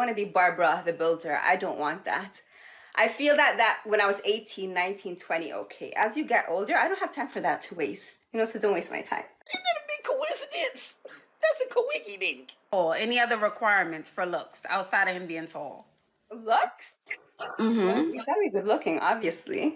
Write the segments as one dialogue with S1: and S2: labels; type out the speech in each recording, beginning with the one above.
S1: want to be Barbara the Builder. I don't want that. I feel that when I was 18, 19, 20, okay. As you get older, I don't have time for that to waste. So don't waste my time.
S2: Isn't that a big coincidence? That's a coinky dink.
S3: Or any other requirements for looks outside of him being tall?
S1: Looks?
S3: Mm-hmm.
S1: You gotta be good looking, obviously.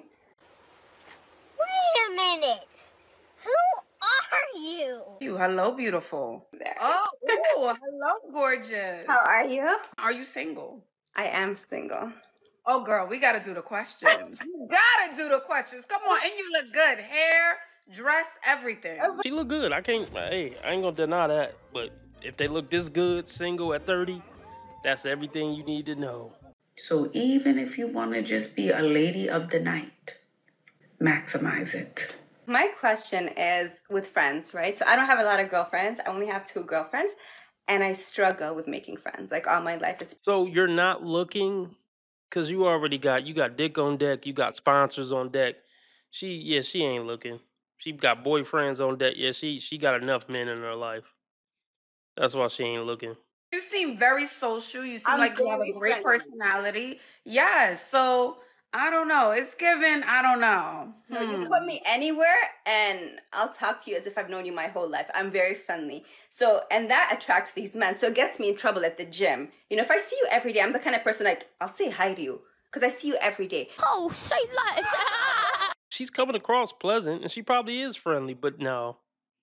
S4: Wait a minute. Who are you?
S3: Hello, beautiful.
S1: There.
S3: Oh, ooh, hello, gorgeous.
S1: How are you?
S3: Are you single?
S1: I am single.
S3: Oh, girl, we gotta do the questions. You gotta do the questions. Come on, and you look good. Hair, dress, everything.
S5: She look good. I ain't gonna deny that. But if they look this good, single at 30, that's everything you need to know.
S3: So even if you want to just be a lady of the night, maximize it.
S1: My question is with friends, right? So I don't have a lot of girlfriends. I only have 2 girlfriends. And I struggle with making friends. Like all my life, it's...
S5: So you're not looking, because you already got dick on deck. You got sponsors on deck. She ain't looking. She got boyfriends on deck. Yeah, she got enough men in her life. That's why she ain't looking.
S3: You seem very social. You seem like you have a great personality. Yes. So I don't know. It's given. I don't know.
S1: No, you put me anywhere and I'll talk to you as if I've known you my whole life. I'm very friendly. So, and that attracts these men. So it gets me in trouble at the gym. If I see you every day, I'm the kind of person like, I'll say hi to you because I see you every day.
S4: Oh, say less.
S5: She's coming across pleasant and she probably is friendly, but no,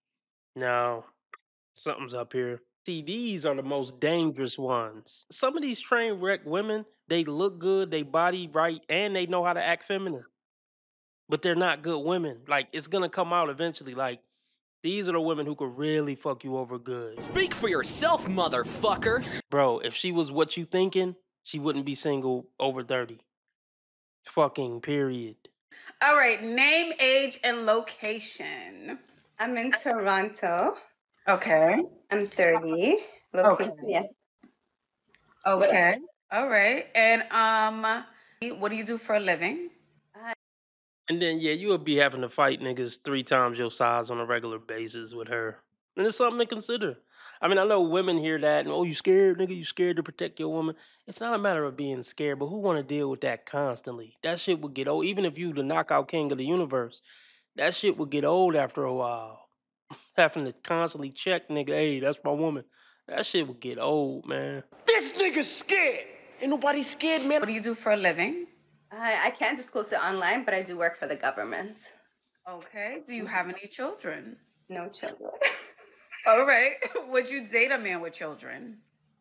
S5: something's up here. See, these are the most dangerous ones. Some of these train wreck women, they look good, they body right, and they know how to act feminine. But they're not good women. Like, it's gonna come out eventually. Like, these are the women who could really fuck you over good.
S2: Speak for yourself, motherfucker.
S5: Bro, if she was what you thinking, she wouldn't be single over 30. Fucking period.
S3: All right. Name, age, and location.
S1: I'm in Toronto.
S3: Okay.
S1: I'm 30. Location, yeah.
S3: Okay. All right. And what do you do for a living?
S5: And then, yeah, you would be having to fight niggas 3 times your size on a regular basis with her. And it's something to consider. I mean, I know women hear that, and, oh, you scared, nigga? You scared to protect your woman? It's not a matter of being scared, but who want to deal with that constantly? That shit would get old. Even if you the knockout king of the universe, that shit would get old after a while. Having to constantly check, nigga, hey, that's my woman. That shit would get old, man.
S2: This nigga's scared. Ain't nobody scared, man.
S3: What do you do for a living?
S1: I can't disclose it online, but I do work for the government.
S3: Okay. Do you have any children?
S1: No children.
S3: All right. Would you date a man with children?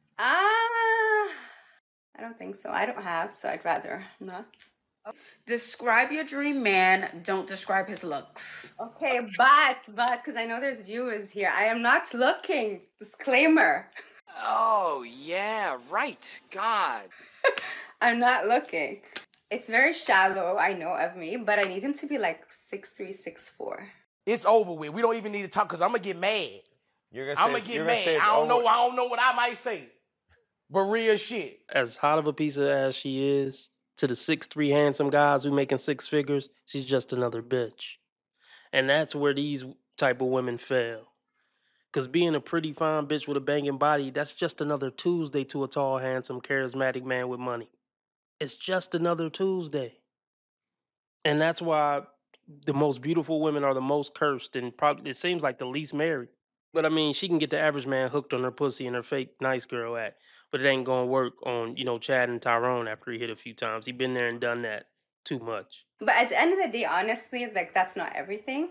S1: I don't think so. I don't have, so I'd rather not.
S3: Describe your dream man. Don't describe his looks.
S1: Okay, but, because I know there's viewers here, I am not looking. Disclaimer.
S2: Oh, yeah, right. God.
S1: I'm not looking. It's very shallow, I know, of me, but I need him to be like 6'3", 6'4".
S2: It's over with. We don't even need to talk because I'm going to get mad. I'm going to get mad. I don't know what I might say. But real shit.
S5: As hot of a piece of ass she is, to the 6'3" handsome guys who making 6 figures, she's just another bitch. And that's where these type of women fail. Because being a pretty fine bitch with a banging body, that's just another Tuesday to a tall, handsome, charismatic man with money. It's just another Tuesday. And that's why the most beautiful women are the most cursed and probably, it seems like, the least married. But I mean, she can get the average man hooked on her pussy and her fake nice girl act. But it ain't gonna work on, Chad and Tyrone after he hit a few times. He been there and done that too much.
S1: But at the end of the day, honestly, like, that's not everything,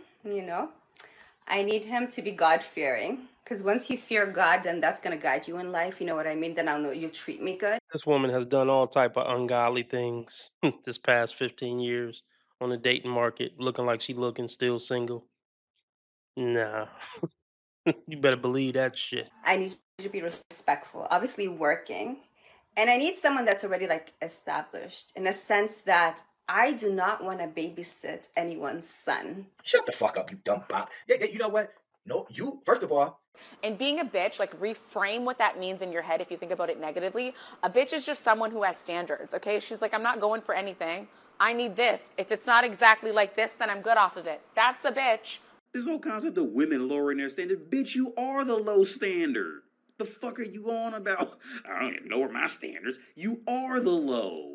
S1: I need him to be God-fearing. Because once you fear God, then that's going to guide you in life. You know what I mean? Then I'll know you'll treat me good.
S5: This woman has done all type of ungodly things this past 15 years on the dating market, looking like she looking still single. Nah. You better believe that shit.
S1: I need you to be respectful, obviously working. And I need someone that's already, like, established in a sense that I do not want to babysit anyone's son.
S6: Shut the fuck up, you dumb bop. Yeah, you know what? No, you, first of all.
S7: And being a bitch, like, reframe what that means in your head if you think about it negatively. A bitch is just someone who has standards, okay? She's like, I'm not going for anything. I need this. If it's not exactly like this, then I'm good off of it. That's a bitch.
S8: This whole concept of women lowering their standard, bitch, you are the low standard. The fuck are you on about? I don't even lower my standards. You are the low.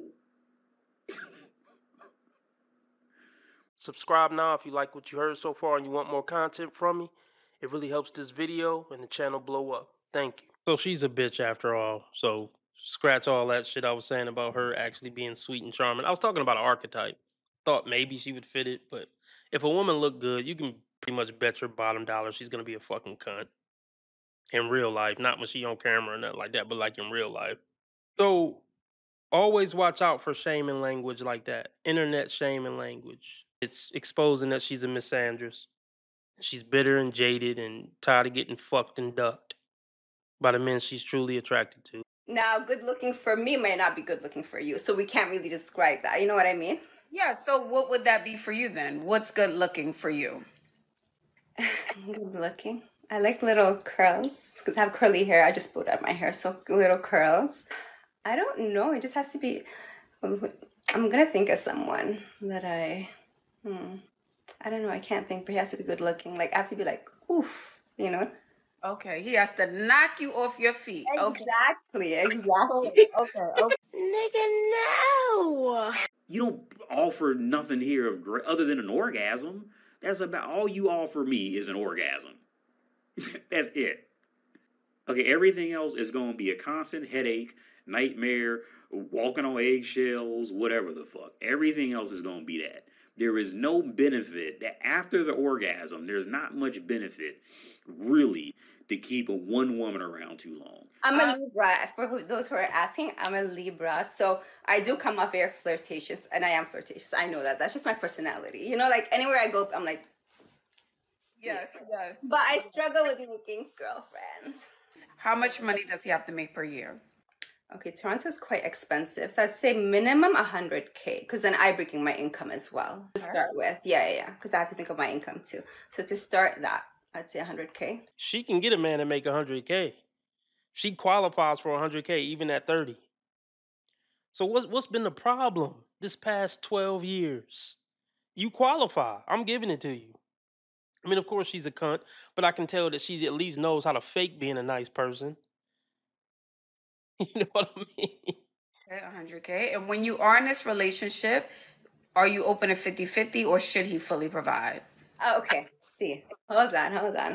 S5: Subscribe now if you like what you heard so far and you want more content from me. It really helps this video and the channel blow up. Thank you. So she's a bitch after all. So scratch all that shit I was saying about her actually being sweet and charming. I was talking about an archetype. Thought maybe she would fit it, but if a woman look good, you can pretty much bet your bottom dollar she's gonna be a fucking cunt. In real life, not when she on camera or nothing like that, but like in real life. So always watch out for shaming language like that. Internet shaming language. It's exposing that she's a misandrist. She's bitter and jaded and tired of getting fucked and ducked by the men she's truly attracted to.
S1: Now, good looking for me might not be good looking for you, so we can't really describe that. You know what I mean?
S3: Yeah, so what would that be for you then? What's good looking for you?
S1: Good looking. I like little curls because I have curly hair. I just pulled out my hair, so little curls. I don't know. It just has to be. I'm gonna think of someone that I don't know. I can't think, but he has to be good looking. Like I have to be like, oof, you know.
S3: Okay, he has to knock you off your feet.
S1: Exactly, exactly.
S3: Okay.
S4: Nigga, no.
S8: You don't offer nothing here of other than an orgasm. That's about all you offer me is an orgasm. That's it. Okay, everything else is going to be a constant headache, nightmare, walking on eggshells, whatever the fuck. Everything else is going to be that. There is no benefit that after the orgasm, there's not much benefit really to keep one woman around too long.
S1: I'm a Libra. For those who are asking, I'm a Libra. So I do come off very flirtatious, and I am flirtatious. I know that. That's just my personality. You know, like anywhere I go, I'm like,
S3: yes.
S1: But I struggle with making girlfriends.
S3: How much money does he have to make per year?
S1: Okay, Toronto's quite expensive. So I'd say minimum 100K, because then I bring in my income as well to start with. Yeah. Because I have to think of my income too. So to start that, I'd say 100K.
S5: She can get a man to make 100K. She qualifies for 100K even at 30. So what's been the problem this past 12 years? You qualify. I'm giving it to you. I mean, of course she's a cunt, but I can tell that she at least knows how to fake being a nice person. You know what I mean?
S3: Okay, 100K. And when you are in this relationship, are you open to 50-50 or should he fully provide?
S1: Okay, see. Hold on.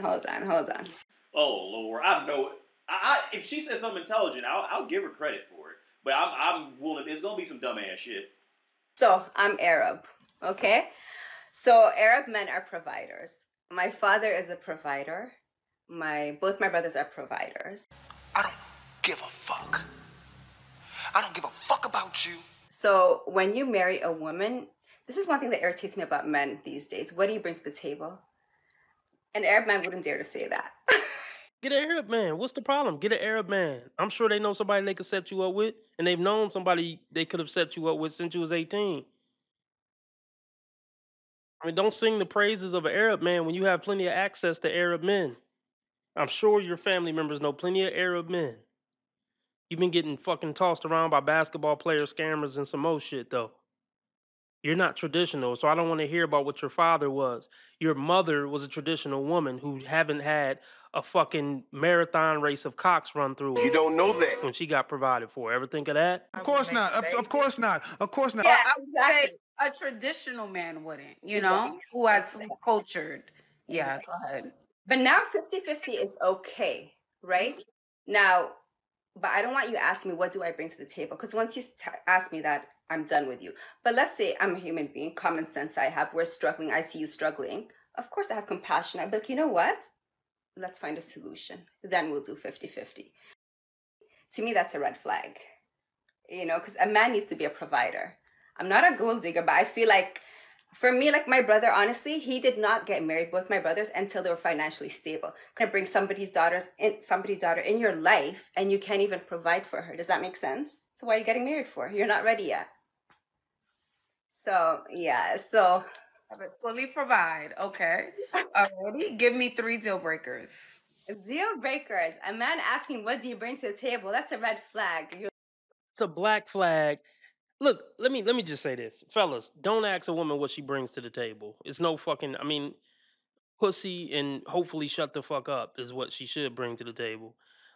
S9: Oh, Lord. I know it. If she says something intelligent, I'll give her credit for it. But I'm willing. There's gonna be some dumbass shit.
S1: So I'm Arab, okay? So Arab men are providers. My father is a provider. Both my brothers are providers.
S6: I don't give a fuck. I don't give a fuck about you.
S1: So when you marry a woman, this is one thing that irritates me about men these days. What do you bring to the table? An Arab man wouldn't dare to say that.
S5: Get an Arab man. What's the problem? Get an Arab man. I'm sure they know somebody they could set you up with, and they've known somebody they could have set you up with since you was 18. I mean, don't sing the praises of an Arab man when you have plenty of access to Arab men. I'm sure your family members know plenty of Arab men. You've been getting fucking tossed around by basketball players, scammers, and some more shit, though. You're not traditional, so I don't want to hear about what your father was. Your mother was a traditional woman who haven't had a fucking marathon race of cocks run through her.
S6: You don't know that.
S5: When she got provided for. Ever think of that?
S10: Of course not. Of course not. Of course not.
S3: Yeah, I would say a traditional man wouldn't, you know, who actually cultured. Yeah, go ahead.
S1: But now 50-50 is okay, right? Now, but I don't want you to ask me, what do I bring to the table? Because once you ask me that, I'm done with you. But let's say I'm a human being, common sense I have, we're struggling, I see you struggling. Of course I have compassion. I'd be like, you know what? Let's find a solution. Then we'll do 50-50. To me, that's a red flag. You know, because a man needs to be a provider. I'm not a gold digger, but I feel like, for me, like my brother, honestly, he did not get married, both my brothers, until they were financially stable. Can I bring somebody's daughter in your life and you can't even provide for her? Does that make sense? So why are you getting married for? You're not ready yet. So, yeah, so.
S3: Fully provide, okay. Alrighty, give me 3 deal breakers.
S1: Deal breakers. A man asking, what do you bring to the table? That's a red flag.
S5: It's a black flag. Look, let me just say this. Fellas, don't ask a woman what she brings to the table. It's no fucking, I mean, pussy and hopefully shut the fuck up is what she should bring to the table.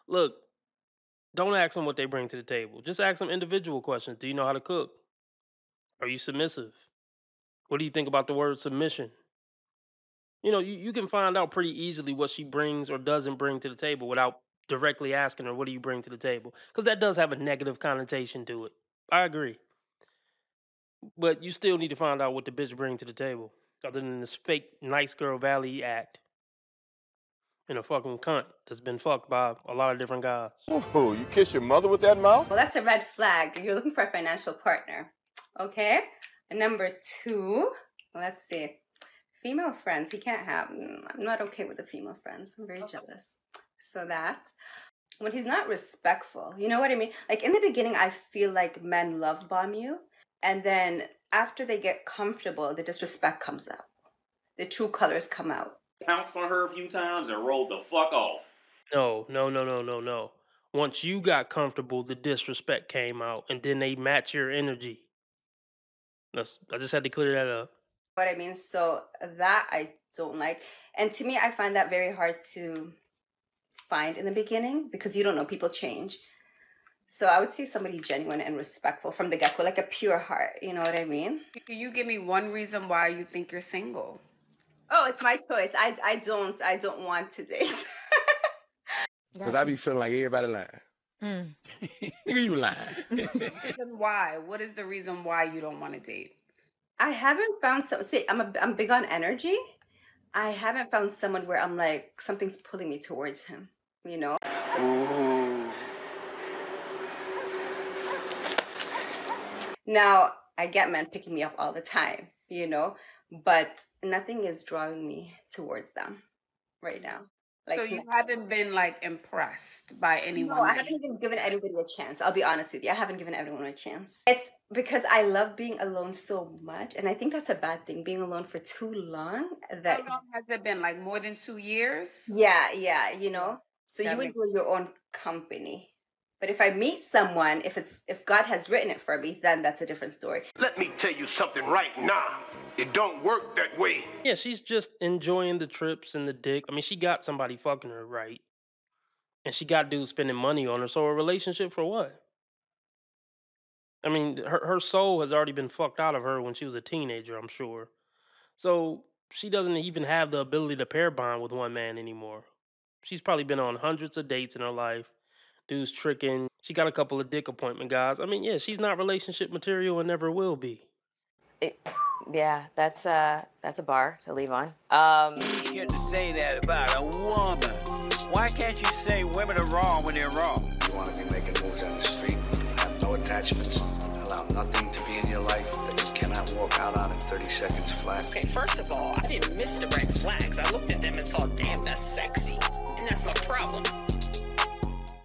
S5: Look, don't ask them what they bring to the table. Just ask them individual questions. Do you know how to cook? Are you submissive? What do you think about the word submission? You know, you can find out pretty easily what she brings or doesn't bring to the table without directly asking her, what do you bring to the table? Because that does have a negative connotation to it. I agree. But you still need to find out what the bitch brings to the table. Other than this fake nice girl Valley act. And a fucking cunt that's been fucked by a lot of different guys.
S11: Oh, you kiss your mother with that mouth?
S1: Well, that's a red flag. You're looking for a financial partner. Okay? And number 2, let's see. Female friends, he can't have. I'm not okay with the female friends. I'm very jealous. So that. When he's not respectful, you know what I mean? Like in the beginning, I feel like men love bomb you. And then after they get comfortable, the disrespect comes out. The true colors come out.
S9: Pounced on her a few times and rolled the fuck off.
S5: No. Once you got comfortable, the disrespect came out, and then they match your energy. I just had to clear that up.
S1: What I mean? So that I don't like. And to me, I find that very hard to find in the beginning because you don't know, people change. So I would say somebody genuine and respectful from the get-go, like a pure heart. You know what I mean?
S3: Can you give me one reason why you think you're single?
S1: Oh, it's my choice. I don't want to date.
S2: Because I be feeling like everybody lying. You lying.
S3: Why? What is the reason why you don't want to date?
S1: I haven't found I'm big on energy. I haven't found someone where I'm like, something's pulling me towards him, you know?
S11: Ooh.
S1: Now, I get men picking me up all the time, you know? But nothing is drawing me towards them right now. Like,
S3: so you haven't been like impressed by anyone?
S1: No, I haven't even given anybody a chance. I'll be honest with you. I haven't given everyone a chance. It's because I love being alone so much. And I think that's a bad thing, being alone for too long.
S3: How long has it been? Like more than 2 years?
S1: Yeah, you know? So you enjoy your own company. But if I meet someone, if God has written it for me, then that's a different story.
S11: Let me tell you something right now. It don't work that way.
S5: Yeah, she's just enjoying the trips and the dick. I mean, she got somebody fucking her, right? And she got dudes spending money on her. So a relationship for what? I mean, her soul has already been fucked out of her when she was a teenager, I'm sure. So she doesn't even have the ability to pair bond with one man anymore. She's probably been on hundreds of dates in her life. Dudes tricking. She got a couple of dick appointment guys. I mean, yeah, she's not relationship material and never will be.
S12: Yeah, that's a bar to leave on.
S13: You get to say that about a woman. Why can't you say women are wrong when they're wrong?
S14: You want to be making moves on the street, have no attachments, allow nothing to be in your life that you cannot walk out on in 30 seconds flat.
S15: Okay, first of all, I didn't miss the red flags. I looked at them and thought, damn, that's sexy. And that's my problem.